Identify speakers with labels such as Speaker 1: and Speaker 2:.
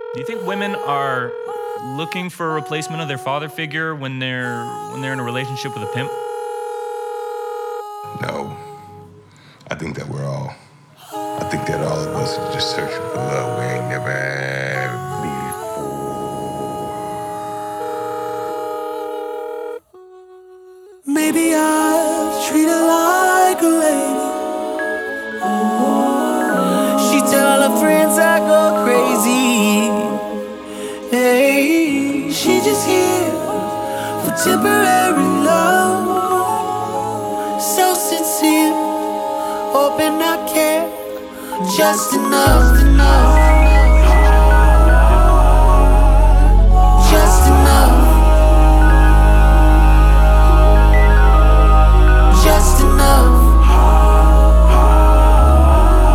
Speaker 1: Do you think women are looking for a replacement of their father figure when they're in a relationship with a pimp?
Speaker 2: No, I think that we're all. I think that all of us are just searching for love we ain't never had before.
Speaker 3: Maybe I treat her like a lady. She tell all her friends I go crazy. Hey, she just here for temporary love. So sincere, hoping I care just enough.